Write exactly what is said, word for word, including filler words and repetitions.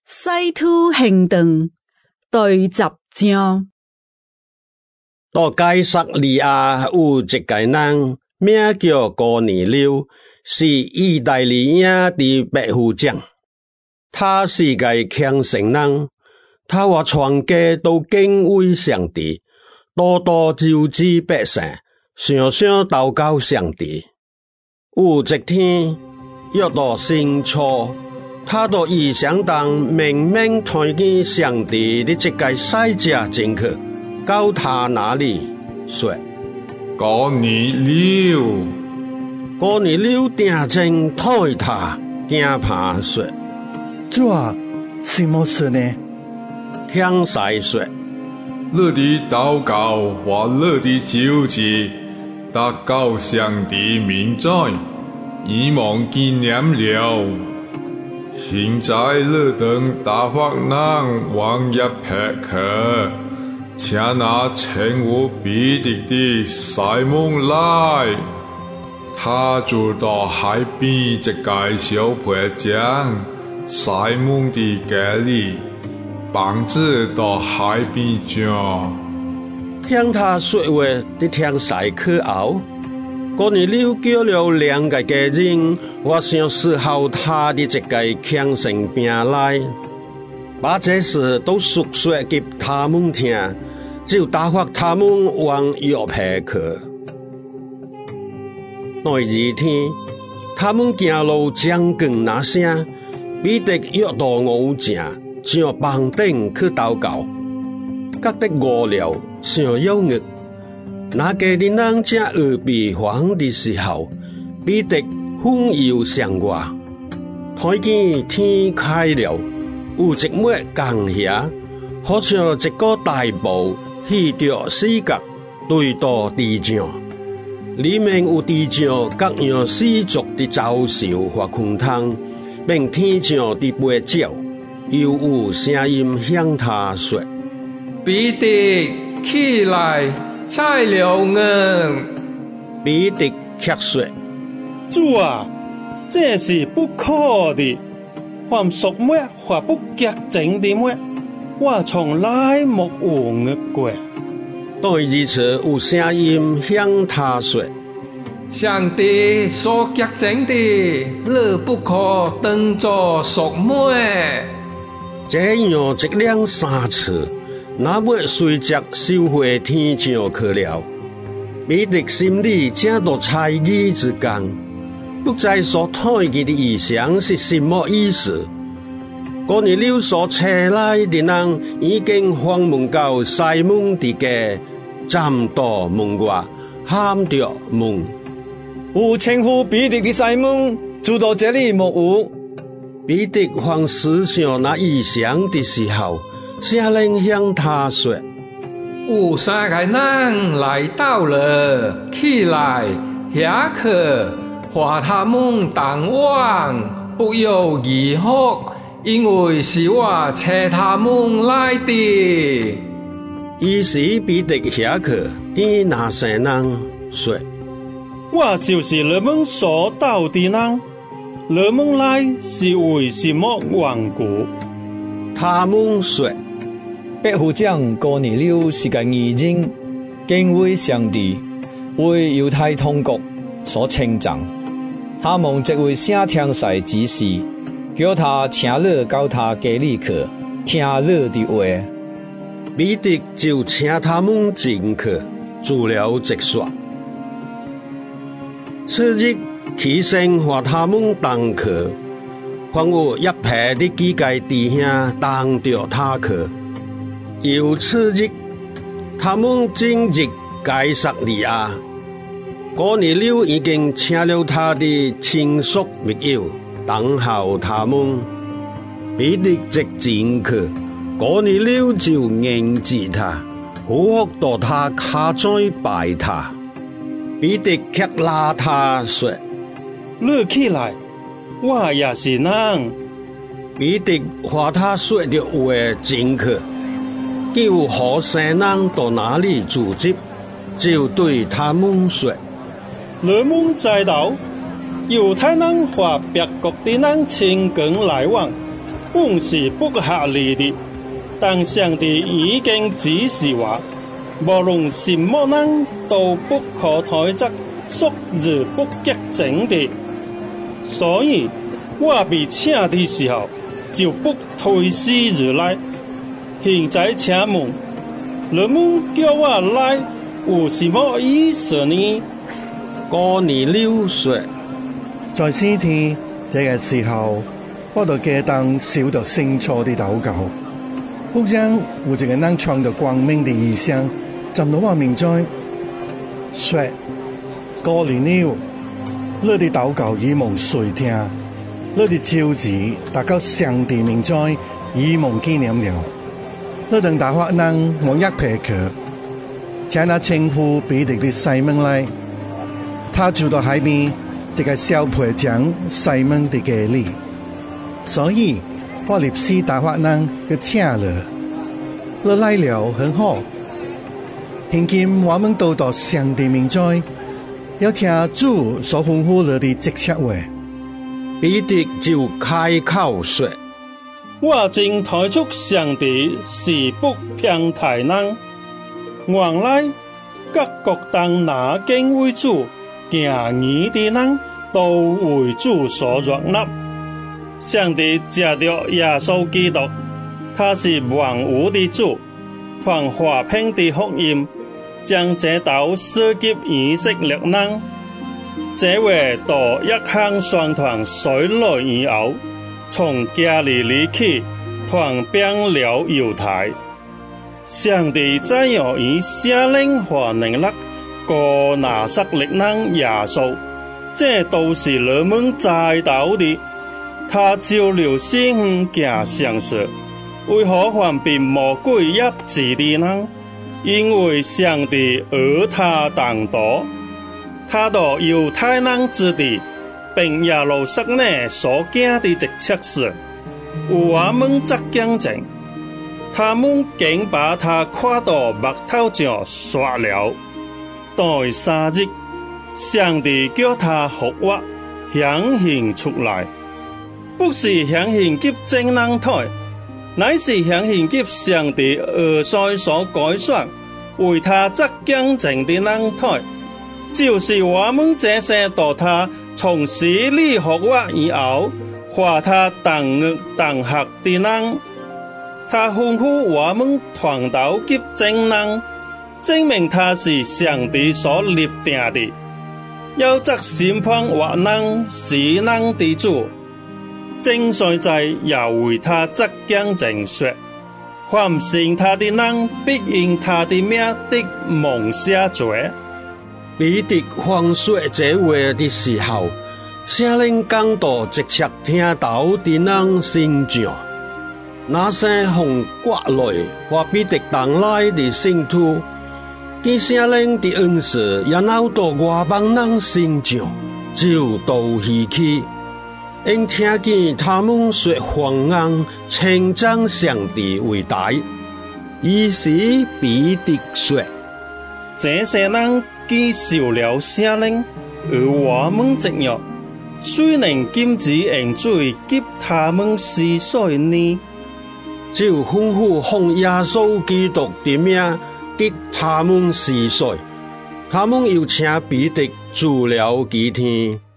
西土行动第十章。 到该撒利亚有一个人，名叫哥尼流，是意大利亚的百夫长。他是个虔诚人，他话全家都敬畏上帝，多多救济百姓，常常祷告上帝。有一天，约到星初，他到异乡当明明看见上帝的这个使者进去，到他那里说：“ 哥尼流。” 哥尼流定睛看他，惊怕说：“ 主啊，什麼事呢？” 天使說：“ 你的禱告和你的救濟，達到上帝面前，以望紀念了。現在你等大發人往入撇去，請那稱呼彼得的西門來，他就到海邊這個小坡將西門的家裡，幫子到海邊將。” 聽他說話的天使去後，哥尼流叫了兩個家人，我想伺候他的這個虔誠病來，把這事都述說給他們聽，就打發他們往約帕去。那一天，他們行路將近那聲，彼得約到午正，上房頂去禱告，覺得餓了，想要餓。那家的人正耳邊黃的時候，彼得昏遊上外，看見天開了，有一抹光霞，好像一個大布披着四角，對到地上，裡面有地上各樣四足的走獸和昆蟲，並天上的飛鳥，又有聲音向他說：“ 彼得，起來！”菜了硬， 彼得卻說：“ 主啊，這是不可的。凡屬末或不潔淨的末，我從來沒有吃過。” 第二次有聲音向他說：“ 上帝所潔淨的，你不可當作屬末。” 這樣一兩三次。那末隨着收回天上去了，彼得心裡正到猜疑之間，不知所看見的異象是什麼意思。哥尼流所車來的人已經訪問到西門的家，站到門外，喊着問：“ 有稱呼彼得的西門住到這裡沒有？” 彼得還思想那異象的時候，聖靈向他說：“ 有三個人來到了，起來下去，和他們同往，不要疑惑，因為是我差他們來的。” 於是彼得下去對那些人說：“ 我就是你們所到的人，你們來是為什麼緣故？” 他們說：“ 百夫長哥尼流是個義人，敬畏上帝，為猶太通國所稱讚。他蒙這位聖天使指示，叫他請你到他家裡去，聽你的話。” 彼得就請他們進去，做了直說。次日起身和他們同去，還有約帕的幾個弟兄當着他去。又次日，他們進入該撒利亞，哥尼流已經請了他的親屬密友等候他們。彼得直進去，哥尼流就迎接他，俯伏到他腳前拜他。彼得卻拉他說：“ 你起來，我也是人。” 彼得和他說的話進去。叫好些人到哪裡聚集，就對他們說：“ 你們知道，猶太人和別國的人親近來往， 本是不合理的，但上帝已經指示我，無論什麼人都不可推責屬於不潔淨的，所以我被請的時候就不推辭而來。現在請問，你們叫我來有什麼意思呢？ 哥尼流說， 在詩天這個時候，我就記當小到清楚的禱告，好像有一個人創造光明的異象，站到我面前說：哥尼流，你的禱告已蒙垂聽，你的召旨達到上帝面前已蒙紀念了。你等大發人往一撇去，請那稱呼彼得的西門來，他住到海邊這個小培長西門的家裏，所以我立時大發人去請了，你來了很好。現今我們都到上帝面前，要聽主所吩咐你的直切話。 彼得就開口說： 我正提出上帝是不偏袒人，原來各國當拿經為主行義的人都為主所悅納。上帝藉着耶穌基督，他是萬有的主，傳和平的福音，將這道賜給以色列人。這話到一向宣傳水來以後，從加利利起，傳遍了猶太。上帝再用以聖靈和能力過拿撒勒人耶穌，這都是你們知道的。他照了先行上事，為何還被魔鬼壓制的呢？因為上帝與他同道，他到猶太人之地，並耶路撒冷所行的直切事，我們則見證，他們竟把他跨到木頭上殺了。第三日，上帝叫他復活顯現出來，不是顯現給正人睇，乃是顯現給上帝兒子所改選為他作見證的人睇，就是我們這些到他從死裏復活以後，和他同日同行的人。他吩咐我們傳道給正人，證明他是上帝所立定的，要作審判活人死人的主。正衰在也為他作見證說，凡信他的人必因他的名得蒙赦罪。 彼得方說這話的時候，聖靈降到直切聽到的人身上，那些從國內或彼得同來的聖徒，見聖靈的恩賜也鬧到外邦人身上，就都稀奇。因聽見他們說方言，稱讚上帝偉大。於是彼得說： 這些人既受了聖靈，而我們這樣，誰能禁止人罪給他們施水呢？ 就吩咐奉耶穌基督的名給他們施水。他們又請彼得住了幾天。